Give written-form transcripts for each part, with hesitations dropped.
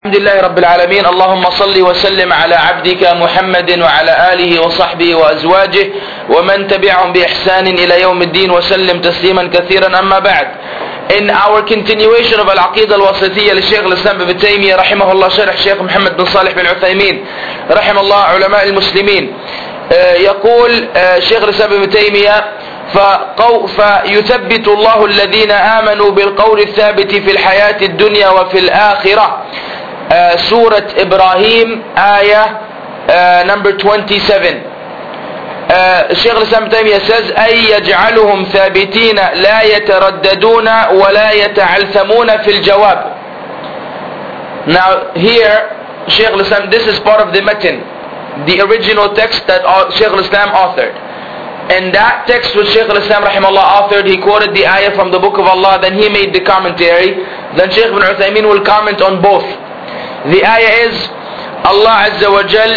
الحمد لله رب العالمين. اللهم صل وسلم على عبدك محمد وعلى آله وصحبه وأزواجه ومن تبعهم بإحسان إلى يوم الدين وسلم تسليما كثيرا. أما بعد. In our continuation of Al-Aqidah Al-Wasitiyya للشيخ الإسلام ابن تيمية رحمه الله شرح شيخ محمد بن صالح بن عثيمين رحمه الله علماء المسلمين، يقول شيخ الإسلام ابن تيمية: فيثبت الله الذين آمنوا بالقول الثابت في الحياة الدنيا وفي الآخرة. سورة إبراهيم آية number 27. الشيخ الإسلام ابن تيمية says: أي يجعلهم ثابتين لا يترددون ولا يتعلثمون في الجواب. Now here Shaykh al-Islam, this is part of the matan, the original text that Shaykh al-Islam authored. And that text which Shaykh al-Islam rahimahullah authored, he quoted the ayah from the book of Allah, then he made the commentary. Then Shaykh ibn Uthaymeen will comment on both. The ayah is, Allah Azza wa Jal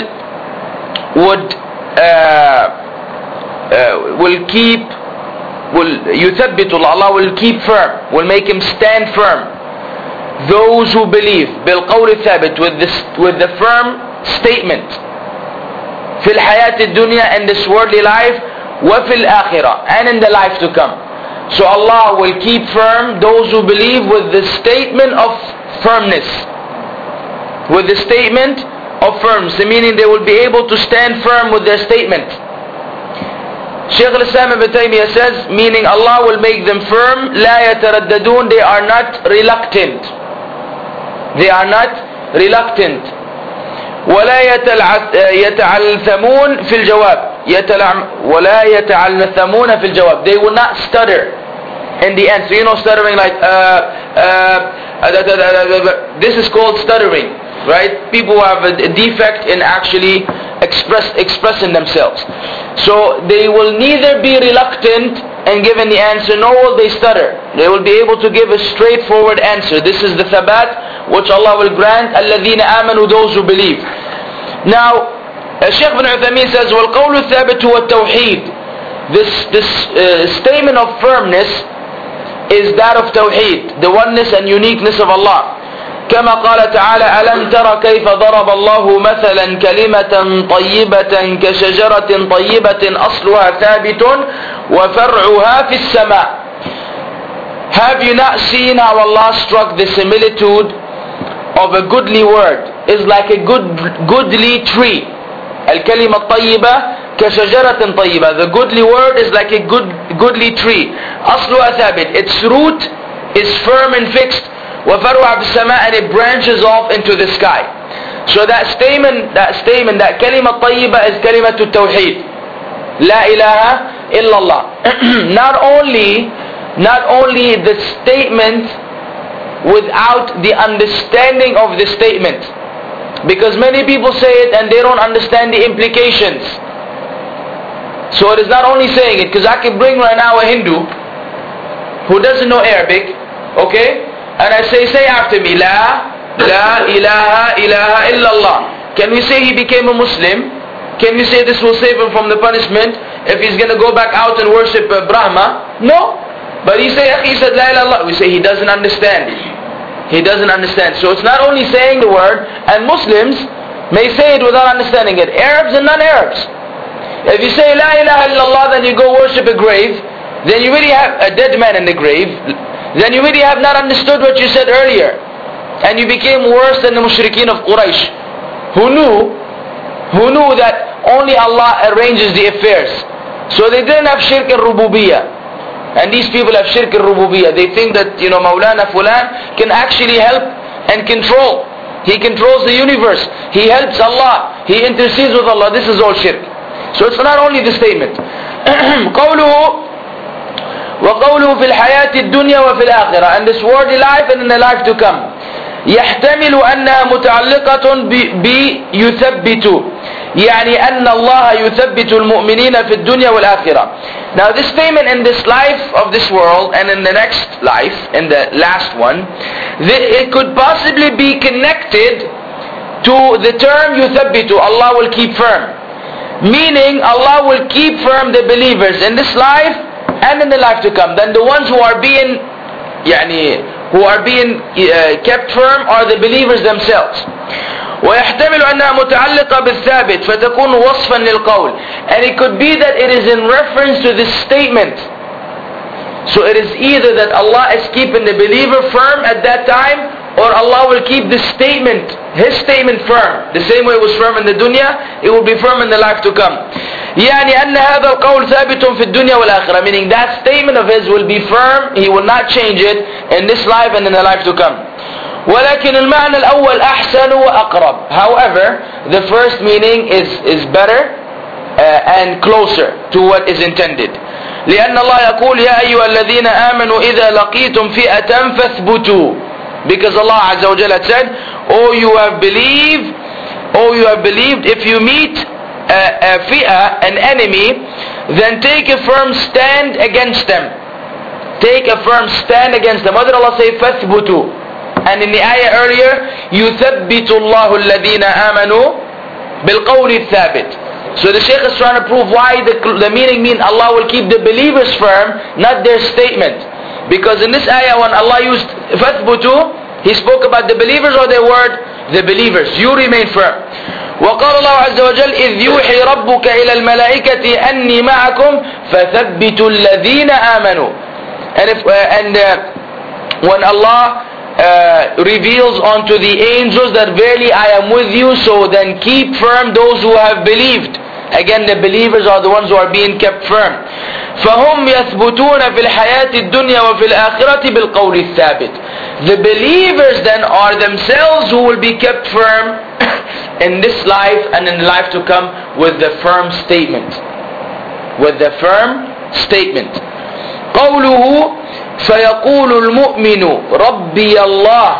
Allah will keep firm, will make him stand firm, those who believe بالقول الثابت, with the firm statement في الحياة الدنيا, in this worldly life, وفي الآخرة, and in the life to come. So Allah will keep firm those who believe with the statement of firmness, with the statement of firmness, meaning they will be able to stand firm with their statement. Shaykh al-Islam ibn Taymiyyah says, meaning Allah will make them firm, لا يترددون, they are not reluctant. They are not reluctant. ولا يتعلثمون في الجواب. ولا يتعلثمون في الجواب. They will not stutter in the answer. You know, stuttering like this is called stuttering, right? People who have a defect in actually expressing themselves. So they will neither be reluctant in giving the answer, nor will they stutter. They will be able to give a straightforward answer. This is the thabat which Allah will grant الَّذِينَ آمَنُوا, those who believe. Now Shaykh ibn Uthaymeen says, وَالْقَوْلُ الثَّابِتُ وَالتَّوْحِيدُ. This statement of firmness is that of Tawheed, the oneness and uniqueness of Allah. كما قال تعالى: ألم تر كيف ضرب الله مثلا كلمة طيبة كشجرة طيبة أصلها ثابت وفرعها في السماء. Have you not seen how Allah struck the similitude of a goodly word is like a goodly tree? الكلمة الطيبة كشجرة طيبة. The goodly word is like a goodly tree. أصلها ثابت. Its root is firm and fixed. وفرعها في السماء, and it branches off into the sky. So that statement, that كلمة طيبة is كلمة التوحيد. لا إله إلا الله. Not only the statement without the understanding of the statement, because many people say it and they don't understand the implications. So it is not only saying it, because I can bring right now a Hindu who doesn't know Arabic, okay, and I say after me, La ilaha illallah. Can we say he became a Muslim? Can we say this will save him from the punishment if he's going to go back out and worship Brahma? No. But he said La ilaha illallah. We say he doesn't understand. He doesn't understand. So it's not only saying the word, and Muslims may say it without understanding it. Arabs and non-Arabs. If you say La ilaha illallah, then you go worship a grave, then you really have a dead man in the grave, then you really have not understood what you said earlier. And you became worse than the mushrikeen of Quraysh, who knew that only Allah arranges the affairs. So they didn't have shirk and rububiyyah. And these people have shirk and rububiyyah. They think that, Maulana Fulan can actually help and control. He controls the universe. He helps Allah. He intercedes with Allah. This is all shirk. So it's not only the statement. وقوله في الحياة الدنيا وفي الآخرة, and this worldly life and in the life to come. يحتمل أنها متعلقة بيثبت, يعني أن الله يثبت المؤمنين في الدنيا والآخرة. Now this statement in this life of this world and in the next life, in the last one, it could possibly be connected to the term يثبت, Allah will keep firm. Meaning Allah will keep firm the believers in this life and in the life to come. Then the ones who are being who are being kept firm are the believers themselves. ويحتمل أنها متعلقة بالثابت فتكون وصفا للقول. And it could be that it is in reference to this statement. So it is either that Allah is keeping the believer firm at that time, or Allah will keep this statement, His statement, firm. The same way it was firm in the dunya, it will be firm in the life to come. يعني أن هذا القول ثابت في الدنيا والآخرة. Meaning that statement of His will be firm, He will not change it in this life and in the life to come. ولكن المعنى الأول أحسن وأقرب. However, the first meaning is better and closer to what is intended. لأن الله يقول يا أيها الذين آمنوا إذا لقيتم فئة فاثبتوا. Because Allah Azza wa Jalla said, "Oh you have believed, if you meet a fi'ah, an enemy, then take a firm stand against them." Take a firm stand against them. What did Allah say? فاثبتوا. And in the ayah earlier, يثبت الله الذين آمنوا بالقول الثابت. So the Shaykh is trying to prove why the meaning means Allah will keep the believers firm, not their statement. Because in this ayah when Allah used فَثْبُتُوا, He spoke about the believers or their word? The believers. You remain firm. وقال الله عز وجل إذ يوحي ربك إلى الملائكة أني معكم فثبتوا الذين آمنوا. And when Allah reveals unto the angels that verily I am with you, so then keep firm those who have believed. Again, the believers are the ones who are being kept firm. فهم يثبتون في الحياة الدنيا وفي الآخرة بالقول الثابت. The believers then are themselves who will be kept firm in this life and in the life to come with the firm statement. With the firm statement. قوله فيقول المؤمن ربي الله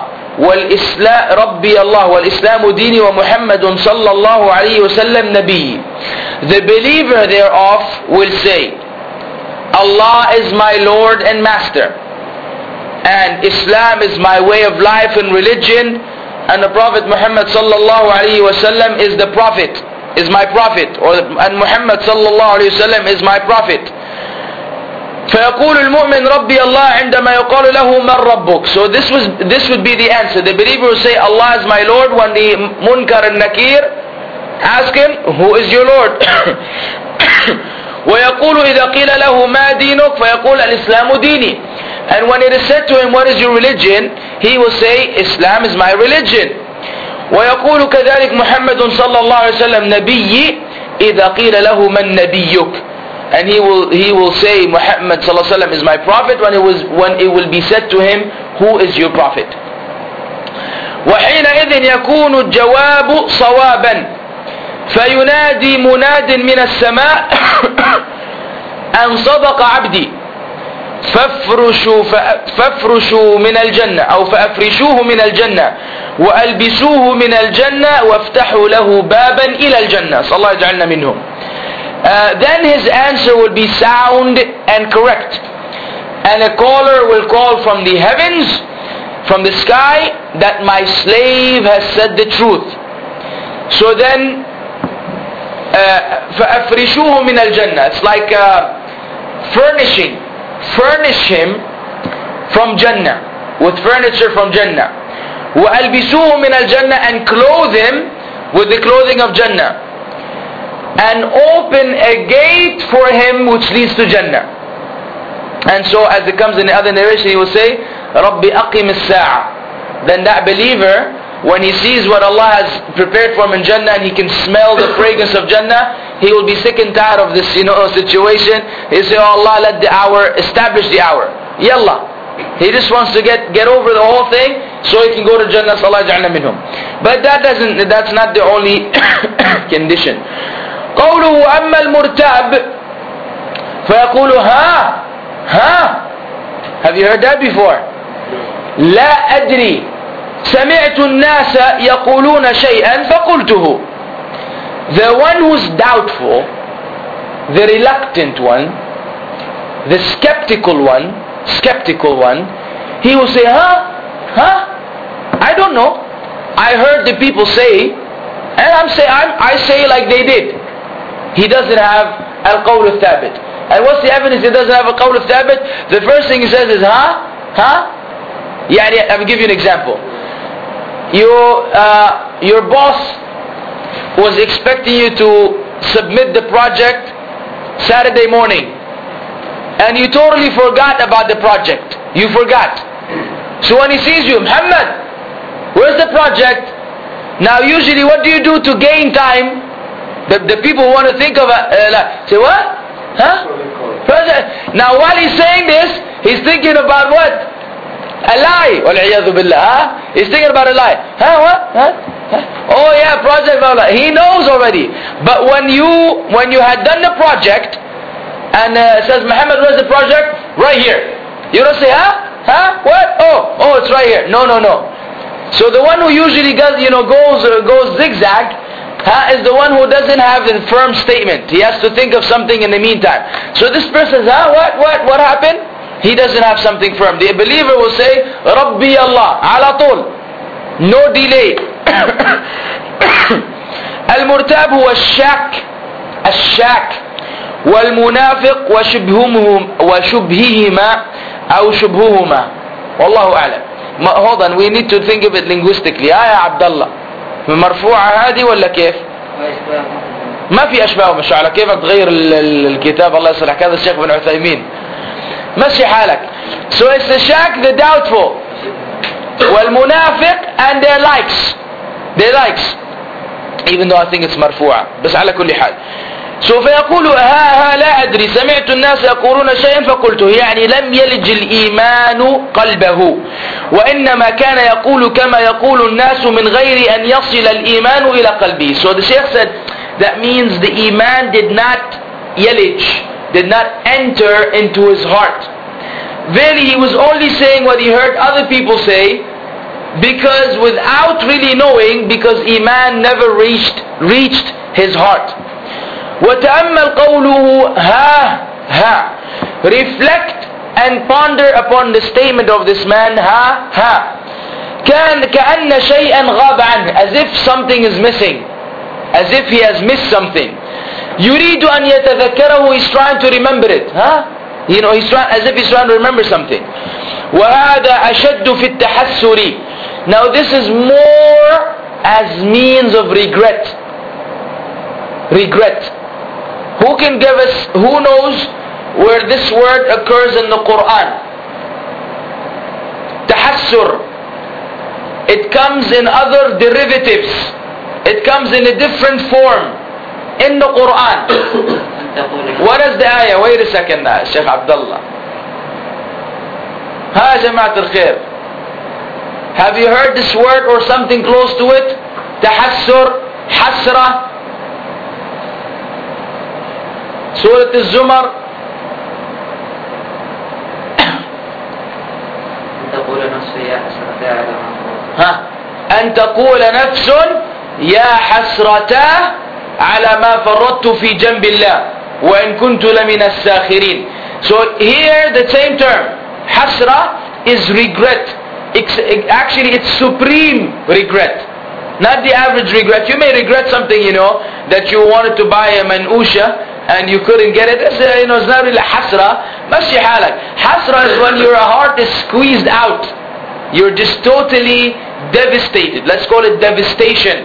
والإسلام ديني ومحمد صلى الله عليه وسلم نبي. The believer thereof will say, Allah is my Lord and Master, and Islam is my way of life and religion, and the Prophet Muhammad sallallahu alaihi wasallam is the Prophet, is my Prophet, and Muhammad sallallahu alaihi wasallam is my Prophet. فيقول المؤمن ربي الله عندما يقال له من ربك. So this would be the answer. The believer will say Allah is my Lord when the Munkar and Nakir ask him, who is your Lord? ويقول إذا قيل له ما دينك فيقول الإسلام ديني. And when it is said to him, what is your religion? He will say, Islam is my religion. ويقول كذلك محمد صلى الله عليه وسلم نبي إذا قيل له من نبيك. And he will say Muhammad sallallahu alaihi wasallam is my prophet when it will be said to him, who is your prophet? وحينئذ يكون الجواب صوابا فينادي مناد من السماء أن صدق عبدي فافرشوا من الجنة أو فأفرشوه من الجنة وألبسوه من الجنة وافتحوا له بابا إلى الجنة. صلى الله يجعلنا منهم. Then his answer will be sound and correct, and a caller will call from the heavens, from the sky, that my slave has said the truth. So then فأفرشوه من الجنة. It's like furnish him from Jannah, with furniture from Jannah. وألبسوه من الجنة, and clothe him with the clothing of Jannah, and open a gate for him which leads to Jannah. And so as it comes in the other narration, he will say Rabbi aqim as-sa'a. Then that believer, when he sees what Allah has prepared for him in Jannah, and he can smell the fragrance of Jannah, he will be sick and tired of this situation. He'll say, oh Allah, let the hour, establish the hour. Yallah. He just wants to get over the whole thing so he can go to Jannah. Sallallahu Ja'alna minhum. But that's not the only condition. قوله أما المرتاب فيقول ها. Have you heard that before? لا أدري سمعت الناس يقولون شيئا فقلته. The one who's doubtful, the reluctant one, the skeptical one, he will say, I don't know. I heard the people say, and I say like they did. He doesn't have al-qawl al-thabit. And what's the evidence he doesn't have al-qawl al-thabit? The first thing he says is, يعني I'll give you an example. Your boss was expecting you to submit the project Saturday morning, and you totally forgot about the project. You forgot. So when he sees you, Muhammad, where's the project? Now usually what do you do to gain time? The people who want to think of say what? Huh? Project. Now while he's saying this, he's thinking about what? A lie. Wal-'iyadhu billah. Huh? He's thinking about a lie. Huh? What? Huh? Huh? Oh yeah, project. Blah, blah. He knows already. But when you had done the project and says, Muhammad, where's the project? Right here. You don't say, huh? Huh? What? Oh, it's right here. No. So the one who usually goes zigzag, is the one who doesn't have a firm statement. He has to think of something in the meantime. So this person says, what happened? He doesn't have something firm. The believer will say, Rabbi Allah, ala tul. No delay. Al-murtab huwa الشاك والمنافق وشبههما أو شبههما والله أعلم. Hold on, we need to think of it linguistically. يا عبد الله مرفوعة هذه ولا كيف؟ ما في أشباه ومشاعر. كيف تغير الكتاب؟ الله يصلحك. هذا الشيخ بن عثيمين. مشي حالك. So it's the shak, the doubtful, والمنافق, and their likes. Even though I think it's مرفوعة. بس على كل حال. So فيقول ها لا أدري سمعت الناس يقولون شيئا فقلته. يعني لم يلج الإيمان قلبه وإنما كان يقول كما يقول الناس من غير أن يصل الإيمان إلى قلبه. So the Shaykh said that means the Iman did not enter into his heart. Really he was only saying what he heard other people say, because without really knowing, because Iman never reached his heart. وَتَأَمَّلْ قَوْلُهُ ha. Reflect and ponder upon the statement of this man, ha. كَأَنَّ شَيْئًا غَابَ عَنْهُ. As if something is missing. As if he has missed something. يُرِيدُ أَنْ يَتَذَكَّرَهُ. He's trying to remember it. As if he's trying to remember something. وَهَذَا أَشَدُّ فِي التَّحَسُّرِ. Now this is more as means of regret. Who knows where this word occurs in the Quran? Tahassur. It comes in other derivatives. It comes in a different form in the Quran. What is the ayah? Wait a second now, Shaykh Abdullah. Ha Jama'at al-Khair. Have you heard this word or something close to it? Tahassur, hasra. Surah Al-Zumar. أن تقول نفس يا حسرتا على ما فرطت في جنب الله وإن كنت لمن الساخرين. So here the same term, hasra, is regret. Actually it's supreme regret. Not the average regret. You may regret something, that you wanted to buy a manusha and you couldn't get it. It's not really hasra. مشي حالك. Hasra is when your heart is squeezed out. You're just totally devastated. Let's call it devastation.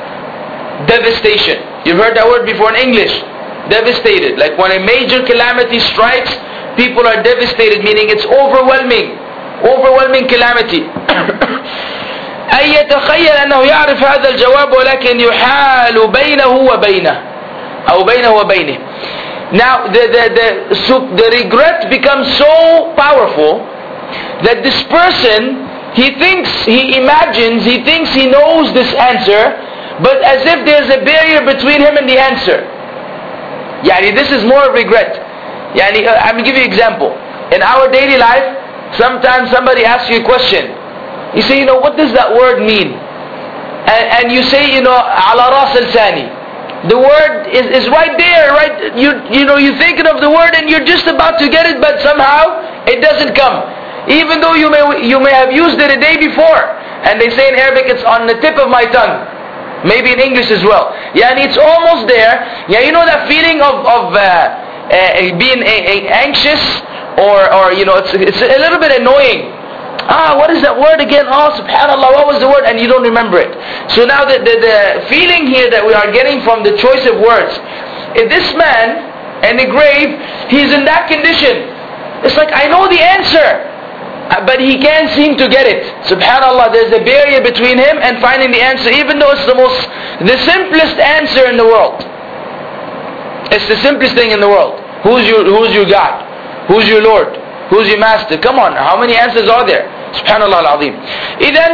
You've heard that word before in English. Devastated. Like when a major calamity strikes, people are devastated, meaning it's overwhelming calamity. أن يتخيل أنه يعرف هذا الجواب ولكن يحال بينه وبينه أو بينه وبينه. Now the regret becomes so powerful that this person, he imagines he knows this answer, but as if there's a barrier between him and the answer. This is more regret. I'm going to give you an example. In our daily life, sometimes somebody asks you a question. You say, what does that word mean? And you say, ala ras al-sani. The word is right there, right? You're thinking of the word and you're just about to get it, but somehow it doesn't come. Even though you may have used it a day before. And they say in Arabic, it's on the tip of my tongue. Maybe in English as well. It's almost there. That feeling of being anxious, or it's a little bit annoying What is that word again? Oh, subhanallah, what was the word? And you don't remember it. So now the feeling here that we are getting from the choice of words, if this man in the grave, he's in that condition, it's like, I know the answer, but he can't seem to get it. Subhanallah, there's a barrier between him and finding the answer, even though it's the simplest answer in the world. It's the simplest thing in the world. Who's your God? Who's your Lord? Who's your master? Come on, how many answers are there? Subhanallah al-Azim. إذن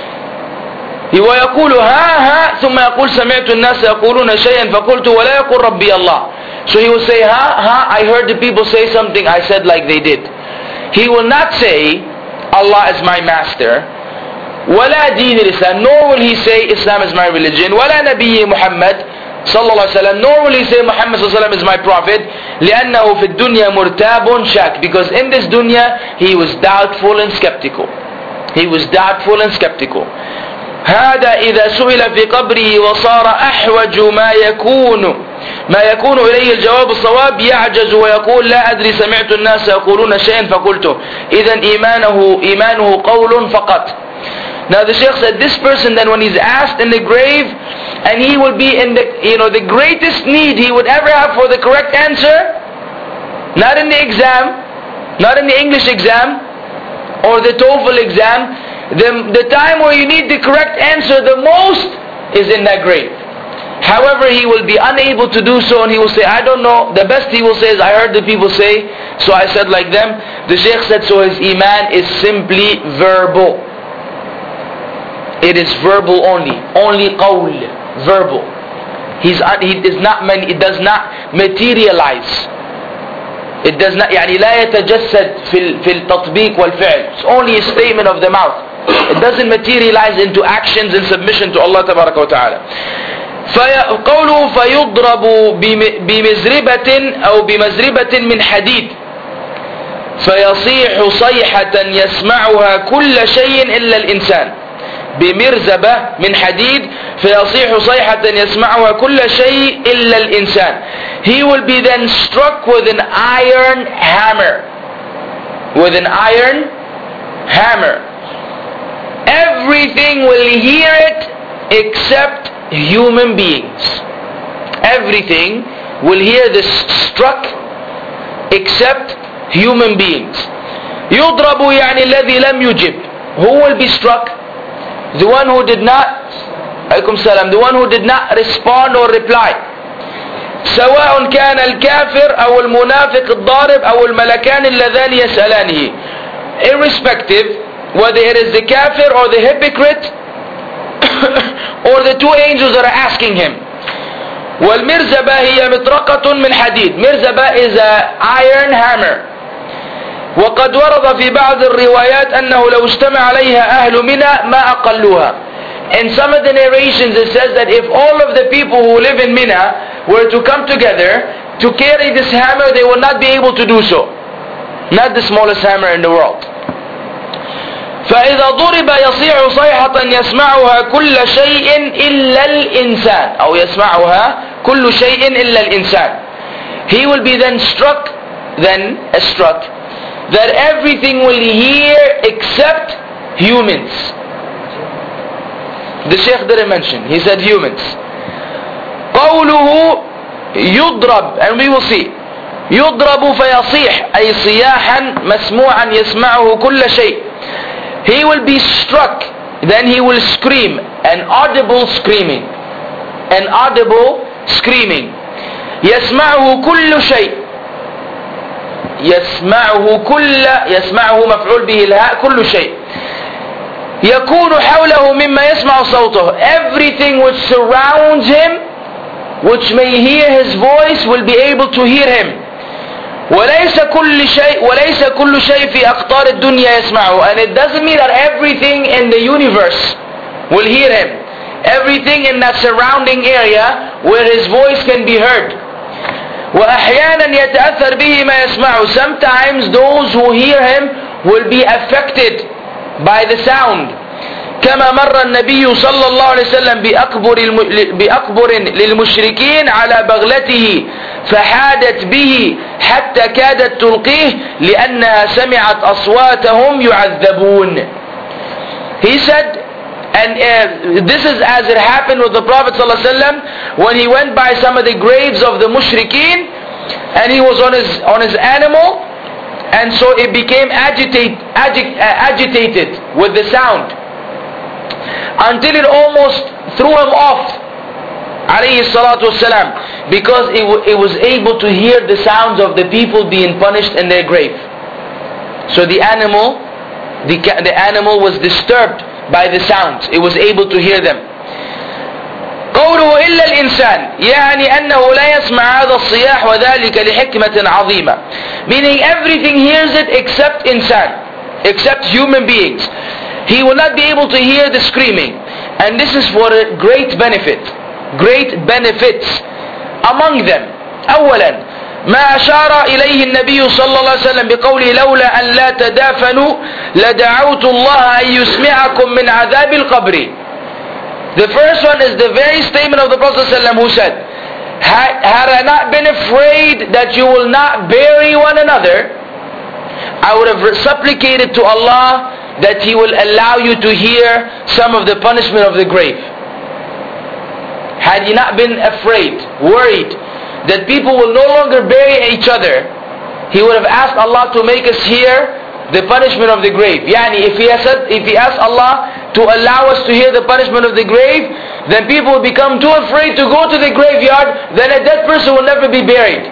ويقول ها ثم يقول سمعت الناس يقولون شيئا فقلت ولا يقول ربي الله. So he will say I heard the people say something, I said like they did. He will not say Allah is my master, ولا دين الإسلام, nor will he say Islam is my religion, ولا نبي محمد صلى الله عليه وسلم, nor will he say Muhammad صلى الله عليه وسلم is my prophet, لأنه في الدنيا مرتاب شاك, because in this dunya he was doubtful and skeptical. He was doubtful and skeptical. هذا إذا سئل في قبره وصار أحوج ما يكون إليه الجواب الصواب يعجز ويقول لا أدري سمعت الناس يقولون شيئا فقلته. إذن إيمانه قول فقط. Now the Shaykh said, this person then when he's asked in the grave, and he will be in the greatest need he would ever have for the correct answer, not in the exam, not in the English exam, or the TOEFL exam, the time where you need the correct answer the most is in that grave. However, he will be unable to do so, and he will say, I don't know. The best he will say is, I heard the people say, so I said like them. The Shaykh said, so his iman is simply verbal. It is verbal only qawl, verbal. It does not materialize. It does not, يعني لا يتجسد في التطبيق والفعل. It's only a statement of the mouth. It doesn't materialize into actions and submission to Allah تبارك وتعالى. قوله فيضرب بمزربة أو بمزربة من حديد فيصيح صيحة يسمعها كل شيء إلا الإنسان. بمرزبة من حديد فيصيح صيحة يسمعها كل شيء إلا الإنسان. He will be then struck with an iron hammer. With an iron hammer. Everything will hear it except human beings. Everything will hear this struck except human beings. يضرب يعني الذي لم يجب. Who will be struck? The one who did not, عليكم السلام, the one who did not respond or reply. سواء كان الكافر أو المنافق الضارب أو الملكان اللذان يسألانه. Irrespective whether it is the kafir or the hypocrite or the two angels that are asking him. والمرزبة هي مطرقة من حديد. Mirzaba is an iron hammer. وقد ورد في بعض الروايات أنه لو اجتمع عليها أهل منى ما أقلوها. In some of the narrations it says that if all of the people who live in Mina were to come together to carry this hammer, they will not be able to do so. Not the smallest hammer in the world. فإذا ضرب يصيح صيحة يسمعها كل شيء إلا الإنسان أو يسمعها كل شيء إلا الإنسان. He will be then struck that everything will hear except humans. The Shaykh didn't mention, he said humans. قوله يضرب, and we will see, يضرب فيصيح أي صياحا مسموعا يسمعه كل شيء. He will be struck, then he will scream, an audible screaming. An audible screaming. يسمعه كل شيء. يسمعه مفعول به الهاء كل شيء. يكون حوله مما يسمع صوته. Everything which surrounds him, which may hear his voice, will be able to hear him. وليس كل شيء في أقطار الدنيا يسمعه. And it doesn't mean that everything in the universe will hear him. Everything in that surrounding area where his voice can be heard. وأحيانا يتأثر به ما يسمعه. Sometimes those who hear him will be affected by the sound. كما مر النبي صلى الله عليه وسلم بأكبر للمشركين على بغلته فحادت به حتى كادت تلقيه لأنها سمعت أصواتهم يعذبون. He said, and this is as it happened with the Prophet ﷺ when he went by some of the graves of the mushrikeen and he was on his animal, and so it became agitated with the sound until it almost threw him off, alayhi salatu wasalam, because it was able to hear the sounds of the people being punished in their grave. So the animal was disturbed by the sounds. It was able to hear them. قوله إلا الإنسان يعني أنه لا يسمع هذا الصياح وذلك لحكمة عظيمة, meaning everything hears it except insan, except human beings. He will not be able to hear the screaming, and this is for a great benefits among them. أولا ما أشار إليه النبي صلى الله عليه وسلم بقوله لولا أن لا تدافنوا لدعوت الله أن يسمعكم من عذاب القبر. The first one is the very statement of the Prophet ﷺ who said, had I not been afraid that you will not bury one another, I would have supplicated to Allah that He will allow you to hear some of the punishment of the grave. Had you not been afraid, worried that people will no longer bury each other, He would have asked Allah to make us hear the punishment of the grave. Yani if he asked Allah to allow us to hear the punishment of the grave, then people will become too afraid to go to the graveyard, then a dead person will never be buried.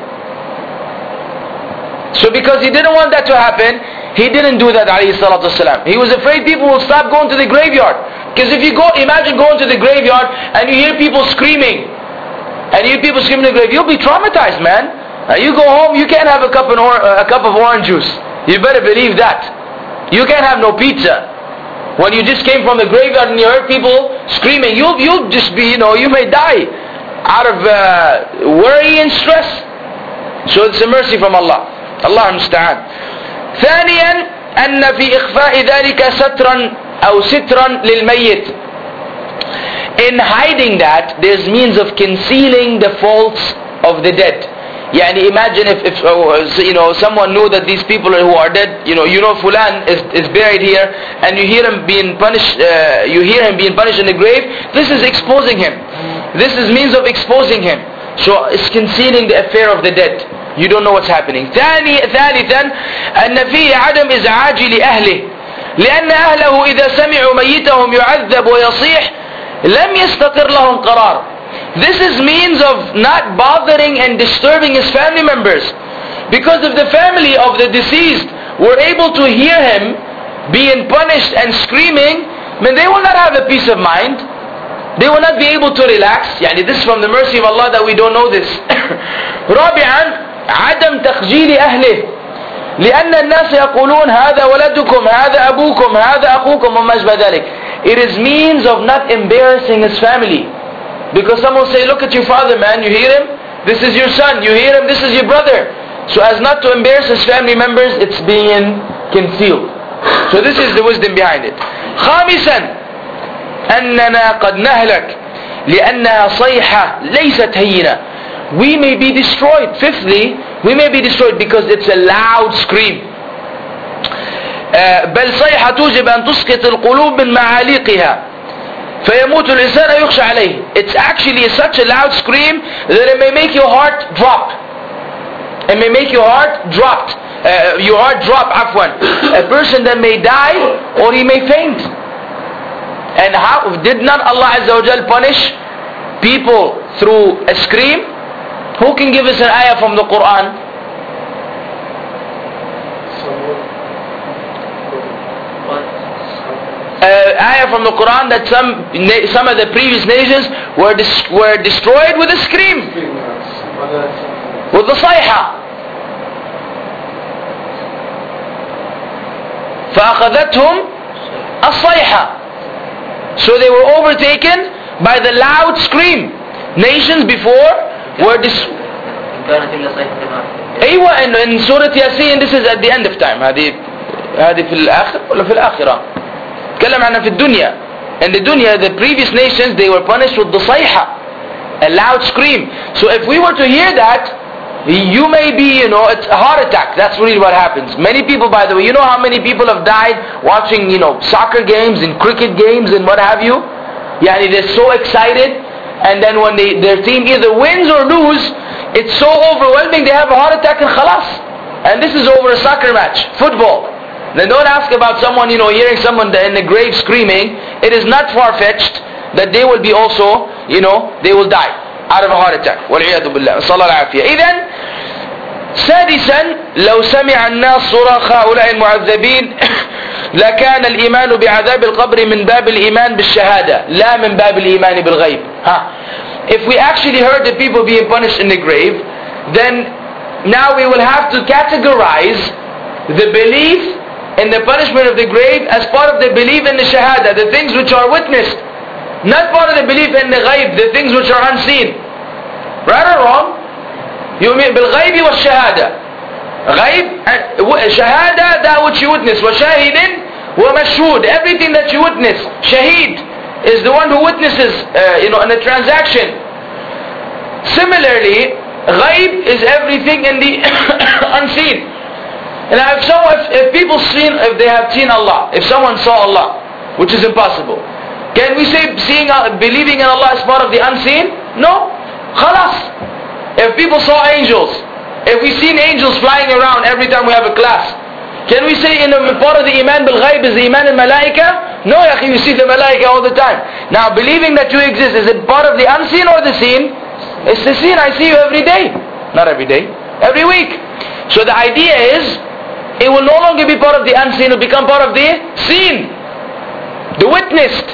So because He didn't want that to happen, He didn't do that, alayhi salatu wasalam. He was afraid people will stop going to the graveyard. Because if you imagine going to the graveyard and you hear people screaming, in the grave, you'll be traumatized, man. You go home, you can't have a cup of orange juice. You better believe that. You can't have no pizza. When you just came from the graveyard and you heard people screaming, you'll just be, you may die out of worry and stress. So it's a mercy from Allah. Allah المستعان. ثانيا أن في إخفاء ذلك سترا للميت. In hiding that, there's means of concealing the faults of the dead. Yani imagine if someone knew that these people who are dead, Fulan is buried here, and you hear him being punished in the grave. This is exposing him. This is means of exposing him. So it's concealing the affair of the dead. You don't know what's happening. ثالثا أن فيه عدم إزعاج لأهله لأن أهله إذا سمعوا ميتهم يعذب ويصيح لم يستقر لهم قرار. This is means of not bothering and disturbing his family members. Because if the family of the deceased were able to hear him being punished and screaming, then they will not have a peace of mind. They will not be able to relax. Yani this is from the mercy of Allah that we don't know this. رابعا عدم تخجيل أهله لأن الناس يقولون هذا ولدكم هذا أبوكم هذا أخوكم وما أشبه ذلك. It is means of not embarrassing his family. Because someone will say, look at your father, man, you hear him? This is your son. You hear him? This is your brother. So as not to embarrass his family members, it's being concealed. So this is the wisdom behind it. خامسا أننا قد نهلك لأنها صيحة ليست هينة. We may be destroyed. Fifthly, we may be destroyed because it's a loud scream. بل صيحة توجب أن تسقط القلوب من معاليقها فيموت الإنسان يخشى عليه. It's actually such a loud scream that it may make your heart drop. It may make your heart drop. عفوا. A person that may die or he may faint. And how did not Allah Azza wa Jal punish people through a scream? Who can give us an ayah from the Quran? Ayah from the Quran that some of the previous nations were destroyed with a scream, with the sayha. فأخذتهم الصيحة. So they were overtaken by the loud scream. Nations before were أيوة in Surah Yasin. This is at the end of time. هذه في الآخر ولا في الآخرة؟ تكلم عنها في الدنيا. In the dunya, the previous nations, they were punished with the sayha, a loud scream. So if we were to hear that, you may be, it's a heart attack. That's really what happens. Many people, by the way, you know how many people have died watching, soccer games and cricket games and what have you? Yeah, they're so excited, and then when their team either wins or lose, it's so overwhelming, they have a heart attack and khalas. And this is over a soccer match, football. Then don't ask about someone, hearing someone in the grave screaming. It is not far-fetched that they will be also, they will die out of a heart attack. والعياذ بالله. صلى الله العافية. إذن سادسا لو سمع الناس صراخ هؤلاء المعذبين لكان الإيمان بعذاب القبر من باب الإيمان بالشهادة لا من باب الإيمان بالغيب. If we actually heard the people being punished in the grave, then now we will have to categorize the belief in the punishment of the grave as part of the belief in the shahada, the things which are witnessed. Not part of the belief in the ghaib, the things which are unseen. Right or wrong? يؤمن بالغيب والشهادة. غيب, shahada, that which you witness. وشاهد ومشهود, everything that you witness. Shaheed is the one who witnesses, in a transaction. Similarly, ghaib is everything in the unseen. And if people if they have seen Allah, if someone saw Allah, which is impossible, can we say believing in Allah is part of the unseen? No. Khalas. If people saw angels, if we seen angels flying around every time we have a class, can we say part of the iman bil ghaib is the iman al malaika? No, you see the malaika all the time. Now believing that you exist, is it part of the unseen or the seen? It's the seen. I see you every day. Not every day. Every week. So the idea is, it will no longer be part of the unseen, it will become part of the seen, the witnessed.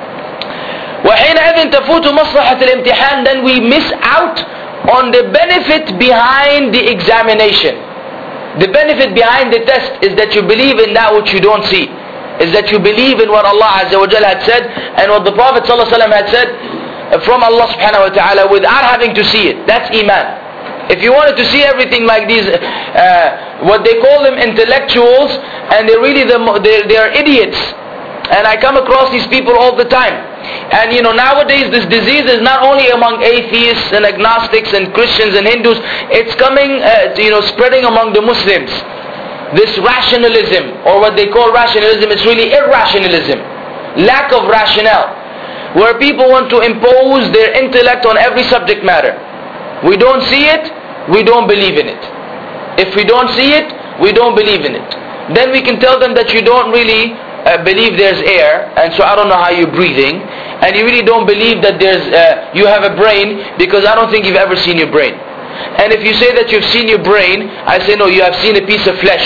وحينئذ تفوت مصلحة الامتحان, then we miss out on the benefit behind the examination. The benefit behind the test is that you believe in that which you don't see, is that you believe in what Allah Azza wa Jalla had said and what the Prophet ﷺ had said from Allah subhanahu wa ta'ala without having to see it. That's iman. If you wanted to see everything like these, what they call them intellectuals, and they're really they are idiots. And I come across these people all the time. And nowadays this disease is not only among atheists and agnostics and Christians and Hindus, it's coming, spreading among the Muslims. This rationalism, or what they call rationalism, is really irrationalism. Lack of rationale. Where people want to impose their intellect on every subject matter. We don't see it, we don't believe in it. If we don't see it, we don't believe in it. Then we can tell them that you don't really believe there's air, and so I don't know how you're breathing, and you really don't believe that you have a brain, because I don't think you've ever seen your brain. And if you say that you've seen your brain, I say no, you have seen a piece of flesh,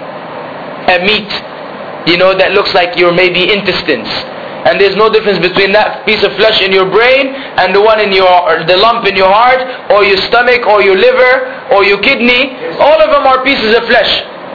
a meat, that looks like your maybe intestines. And there's no difference between that piece of flesh in your brain and the one in the lump in your heart, or your stomach, or your liver, or your kidney. All of them are pieces of flesh.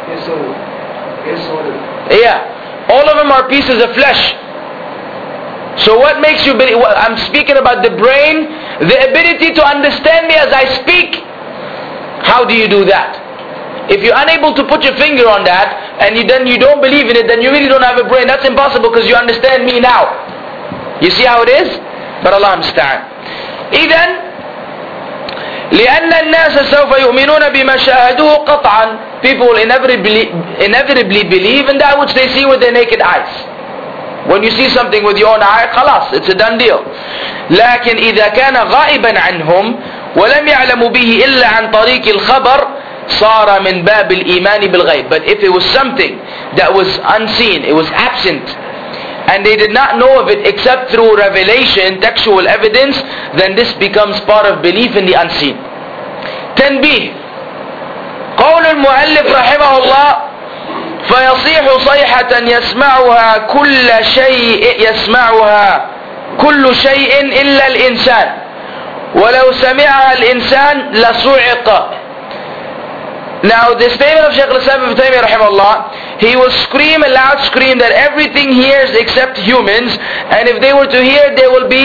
Yeah. All of them are pieces of flesh. So what makes you believe? I'm speaking about the brain, the ability to understand me as I speak. How do you do that? If you're unable to put your finger on that, and then you don't believe in it, then you really don't have a brain. That's impossible, because you understand me now. You see how it is? But Allah understand. إذن لأن الناس سوف يؤمنون بما شاهدوه قطعا. People will inevitably believe in that which they see with their naked eyes. When you see something with your own eye, خلاص, it's a done deal. لكن إذا كان غائبا عنهم ولم يعلموا به إلا عن طريق الخبر صار من باب الإيمان بالغيب. But if it was something that was unseen, it was absent, and they did not know of it except through revelation, textual evidence, then this becomes part of belief in the unseen. تنبيه. قول المؤلف رحمه الله: فيصيح صيحة يسمعها كل شيء إلا الإنسان ولو سمعها الإنسان لصعق. Now the statement of Shaykh al-Islam ibn Taymiyyah rahimahullah, he will scream a loud scream that everything hears except humans, and if they were to hear, they will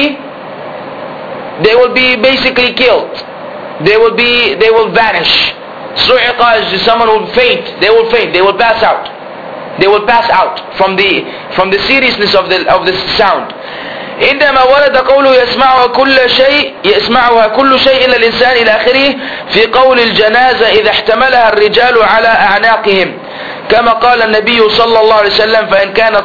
be basically killed. They will vanish. Su'iqa is someone who will faint. They will faint. They will pass out. They will pass out from the seriousness of the sound. إنما ورد قوله يسمعها كل شيء إلا الإنسان إلى آخره في قول الجنازة إذا احتملها الرجال على أعناقهم، كما قال النبي صلى الله عليه وسلم فإن كانت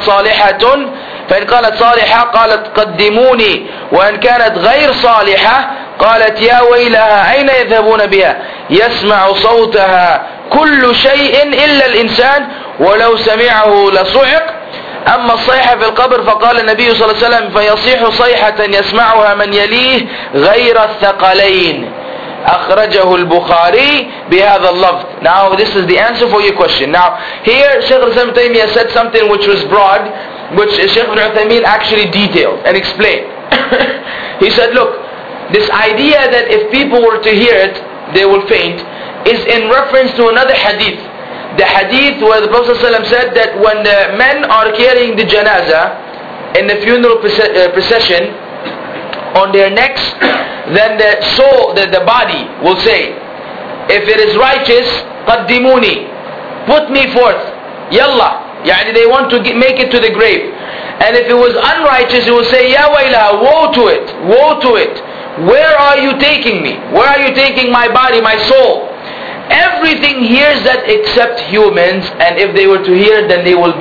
صالحة قالت قدموني، وإن كانت غير صالحة قالت يا ويلها أين يذهبون بها، يسمع صوتها كل شيء إلا الإنسان ولو سمعه لصعق. أما الصيحة في القبر فقال النبي صلى الله عليه وسلم فيصيح صيحة يسمعها من يليه غير الثقلين، أخرجه البخاري بهذا اللفظ. Now this is the answer for your question. Now here Shaykh al-Islam Ibn Taymiyyah said something which was broad, which Shaykh Ibn Uthaymeen actually detailed and explained. He said, look, this idea that if people were to hear it they will faint is in reference to another hadith. The hadith where the Prophet ﷺ said that when the men are carrying the janazah in the funeral procession on their necks, then the soul, the body will say, if it is righteous, qaddimuni, put me forth, yalla, yani they want to make it to the grave. And if it was unrighteous, it will say, ya wayla, woe to it, woe to it. Where are you taking me? Where are you taking my body, my soul? Everything hears that except humans, and if they were to hear, then they will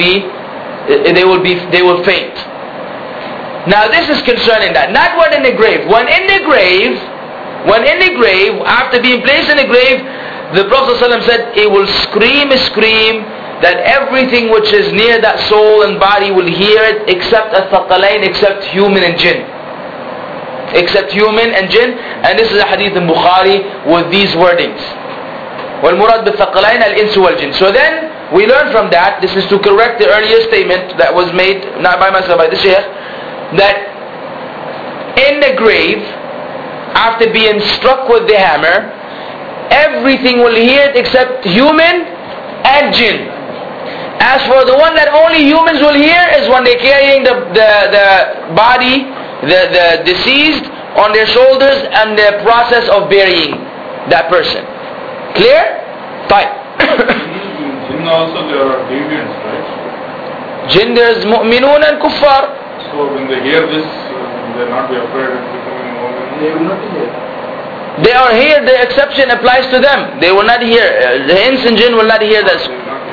faint. Now this is concerning that. Not when in the grave. When in the grave, after being placed in the grave, the Prophet ﷺ said, it will scream a scream that everything which is near that soul and body will hear it except al-thaqalain, except human and jinn. Except human and jinn. And this is a hadith in Bukhari with these wordings. وَالْمُرَادْ بِالثَّقَلَيْنِ الْإِنسُ وَالْجِنُّ. So then we learn from that, this is to correct the earlier statement that was made, not by myself, by the Shaykh, that in the grave, after being struck with the hammer, everything will hear it except human and jinn. As for the one that only humans will hear is when they're carrying the body, the deceased on their shoulders and the process of burying that person. Clear? Fine. Jinn also there are deviants, right? Jinn, there's mu'minun and kuffar. So when they hear this, they will not be afraid of becoming mu'min. They will not hear. They are here, the exception applies to them. They will not hear. The ins and jinn will not hear this.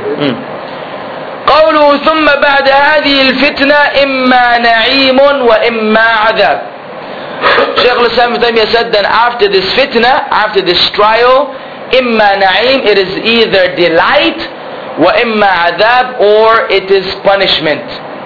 قوله ثم بعد هذه الفتنة إما نعيم وإما عذاب. Shaykh al-Islam Ibn Taymiyyah said that after this fitna, after this trial, إما نعيم, it is either delight, وإما عذاب, or it is punishment.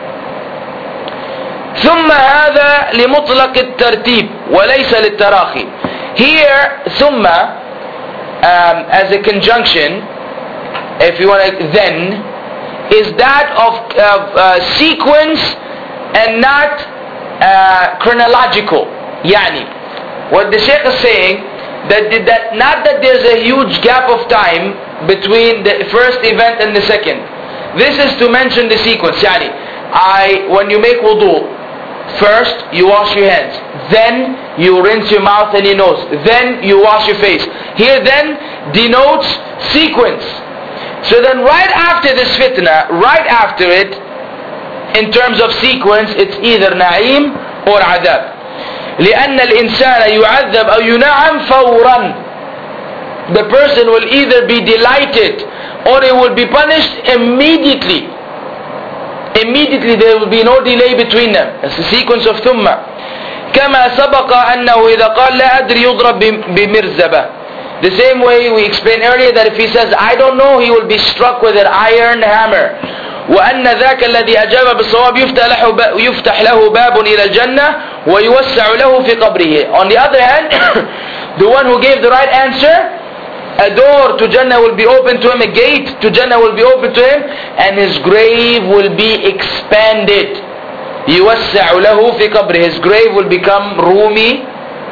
ثم هذا لمطلق الترتيب وليس للتراخي. Here ثم as a conjunction, if you want to, then is that of sequence and not chronological. Yani what the Shaykh is saying, that not that there's a huge gap of time between the first event and the second. This is to mention the sequence. Yani when you make wudu, first you wash your hands, then you rinse your mouth and your nose, then you wash your face. Here then denotes sequence. So then right after this fitna, right after it, in terms of sequence, it's either na'im or adab. لأن الإنسان يعذب أو ينعم فورا. The person will either be delighted or he will be punished immediately. Immediately, there will be no delay between them. That's the sequence of ثم. كما سبق أنه إذا قال لا أدري يضرب بمرزبة. The same way we explained earlier that if he says I don't know, he will be struck with an iron hammer. وأن ذاك الذي أجاب بالصواب يفتح له باب إلى الجنة ويوسع له في قبره. On the other hand, the one who gave the right answer, a door to Jannah will be open to him, a gate to Jannah will be open to him, and his grave will be expanded. يوسع له في قبره. His grave will become roomy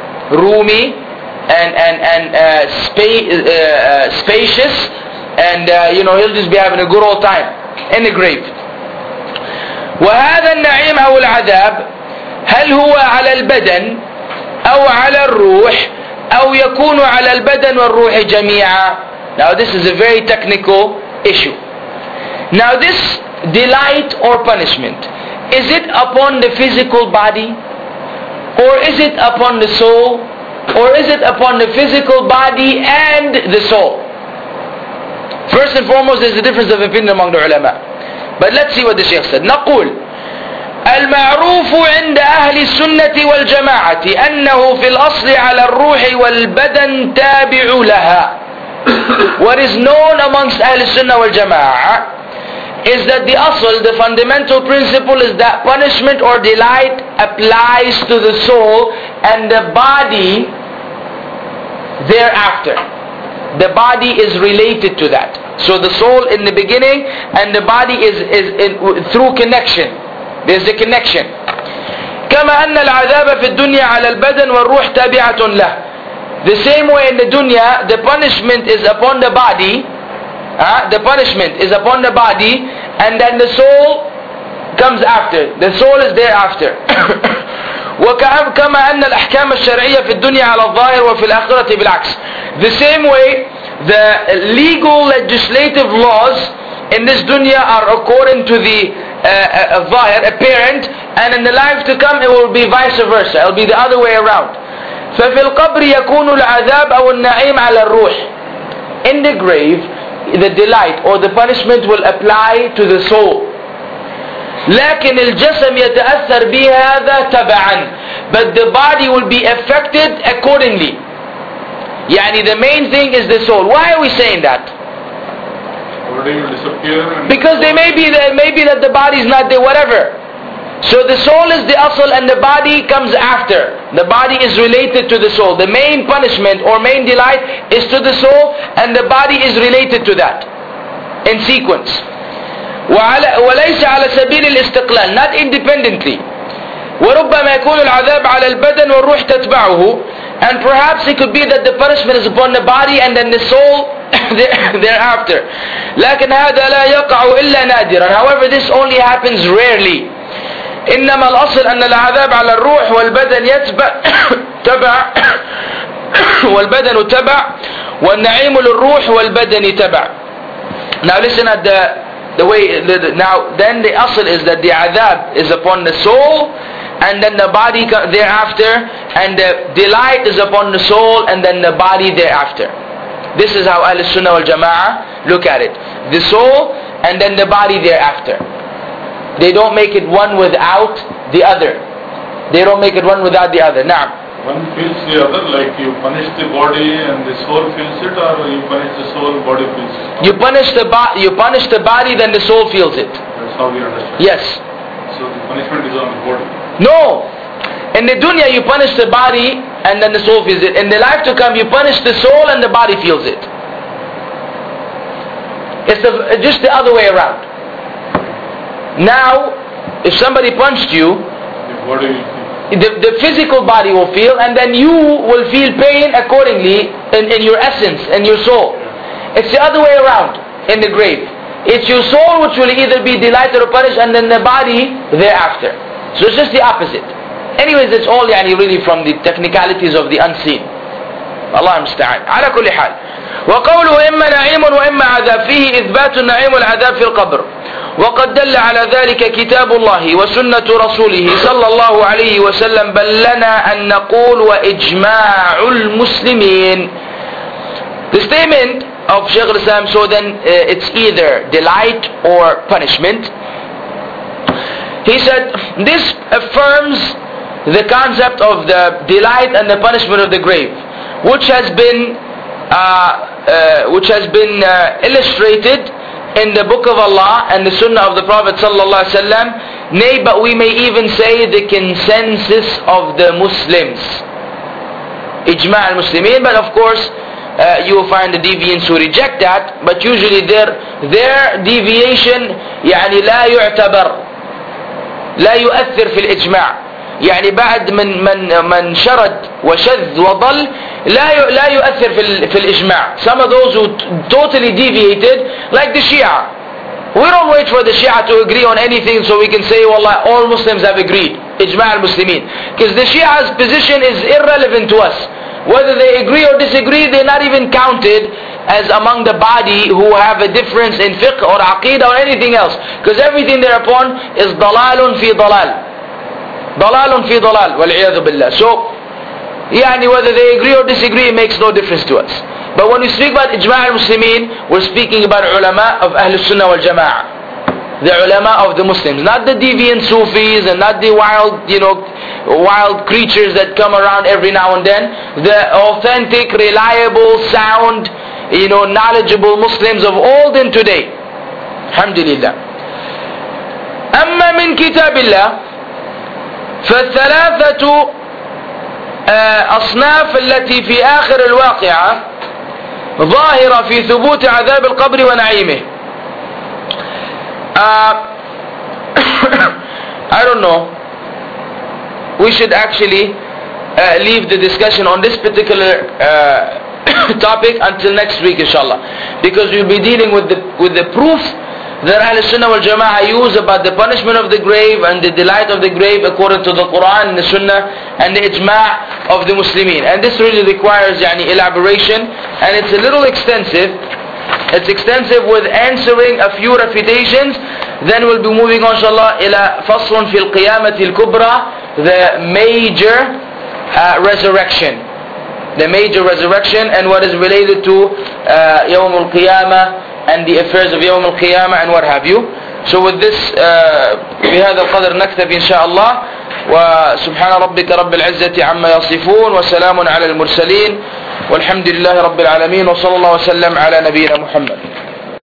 and spacious, and he'll just be having a good old time in the grave. وهذا النعيم أو العذاب هل هو على البدن أو على الروح أو يكون على البدن والروح جميعا. Now this is a very technical issue. Now this delight or punishment, is it upon the physical body or is it upon the soul, or is it upon the physical body and the soul? First and foremost, there's a difference of opinion among the ulama. But let's see what the Shaykh said. نقول المعروف عند أهل السنة والجماعة أنه في الأصل على الروح والبدن تابع لها. What is known amongst أهل السنة والجماعة is that the asl, the fundamental principle, is that punishment or delight applies to the soul and the body thereafter. The body is related to that. So the soul in the beginning and the body is through connection. There's a connection. كما أن العذاب في الدنيا على البدن والروح تابعة له. The same way in the dunya, the punishment is upon the body. The punishment is upon the body, and then the soul comes after. The soul is thereafter. وكما أن الأحكام الشرعية في الدنيا على الظاهر وفي الآخرة بالعكس. The same way, the legal legislative laws in this dunya are according to the zahir, apparent, and in the life to come it will be vice versa. It will be the other way around. ففي القبر يكون العذاب أو النعيم على الروح. In the grave, the delight or the punishment will apply to the soul. لكن الجسم يتأثر بهذا تبعا. But the body will be affected accordingly. يعني the main thing is the soul. Why are we saying that? Body will disappear. Because they may be that the body is not there, whatever. So the soul is the asl and the body comes after. The body is related to the soul. The main punishment or main delight is to the soul, and the body is related to that in sequence. وليس على سبيل الاستقلال, not independently. وربما يكون العذاب على البدن والروح تتبعه, and perhaps it could be that the punishment is upon the body and then the soul thereafter. لكن هذا لا يقع إلا نادرا. However, this only happens rarely. إنما الأصل أن العذاب على الروح والبدن تبع والبدن تبع والنعيم للروح والبدن تبع. Now listen at the way. Now then the asl is that the adhab is upon the soul, and then the body thereafter, and the delight is upon the soul, and then the body thereafter. This is how Ahl Sunnah wal Jama'ah look at it. The soul and then the body thereafter. They don't make it one without the other. They don't make it one without the other. Now, one feels the other, like you punish the body and the soul feels it, or you punish the soul, body feels it. You punish the body, then the soul feels it. That's how we understand. Yes. So the punishment is on the body. No. In the dunya you punish the body and then the soul feels it. In the life to come you punish the soul and the body feels it. It's just the other way around. Now, if somebody punched you, the physical body will feel, and then you will feel pain accordingly in your essence and your soul. It's the other way around in the grave. It's your soul which will either be delighted or punished, and then the body thereafter. So it's just the opposite. Anyways, it's all really from the technicalities of the unseen. Allah musta'an. على كل حال. وقوله إما نعيم وإما عذاب فيه إثبات النعيم والعذاب في القبر. وقد دل على ذلك كتاب الله وسنة رسوله صلى الله عليه وسلم بل لنا أن نقول وإجماع المسلمين. The statement of Shaykh al-Islam, so then it's either delight or punishment. He said this affirms the concept of the delight and the punishment of the grave, which has been illustrated in the book of Allah and the Sunnah of the Prophet sallallahu alaihi wasallam. Nay, but we may even say the consensus of the Muslims, ijma' al-Muslimin. But of course, you will find the deviants who reject that. But usually their deviation يعني لا يعتبر, لا يؤثر في الإجماع. يعني بعد من شرد وشذ وضل لا يؤثر في الإجماع. Some of those who totally deviated, like the Shia, we don't wait for the Shia to agree on anything so we can say wallah all Muslims have agreed, ijma' al-Muslimin, because the Shia's position is irrelevant to us. Whether they agree or disagree, they're not even counted as among the body who have a difference in fiqh or aqidah or anything else, because everything they're upon is dalalun fi dalal. ضلال في ضلال والعياذ بالله. So يعني whether they agree or disagree, it makes no difference to us. But when we speak about ijma' al-Muslimin, we're speaking about ulama of Ahl Sunnah wal Jama'ah, the ulama of the Muslims, not the deviant Sufis and not the wild creatures that come around every now and then. The authentic, reliable, sound, knowledgeable Muslims of old and today. Alhamdulillah. أما من كتاب الله فالثلاثة أصناف التي في آخر الواقعة ظاهرة في ثبوت عذاب القبر ونعيمه. I don't know. We should actually leave the discussion on this particular topic until next week, inshallah, because we'll be dealing with the proof that Ahl Sunnah wal Jama'ah use about the punishment of the grave and the delight of the grave according to the Quran and the Sunnah and the ijma' of the Muslimin. And this really requires elaboration, and it's a little extensive. It's extensive with answering a few refutations. Then we'll be moving on, inshallah, ila faslun fil qiyamati al-kubra, the major resurrection. The major resurrection and what is related to Yawm al-Qiyamah and the affairs of Yawm al-Qiyamah and what have you. So with this, بهذا القدر نكتفي إن شاء الله. وسبحان ربك رب العزة عما يصفون وسلام على المرسلين والحمد لله رب العالمين وصلى الله وسلم على نبينا محمد.